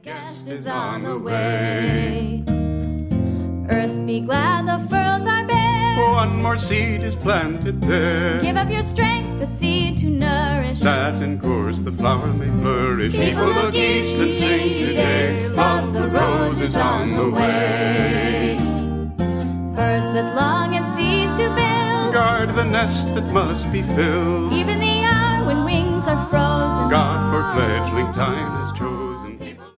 guest is on the way. Earth, be glad the furrows are bare. One more seed is planted there. Give up your strength, the seed to nourish. That in course the flower may flourish. People look east and sing today. Love, the rose is on the way. Birds that long have ceased to build. Guard the nest that must be filled. Even the hour when wings are frozen. God for fledgling time has chosen.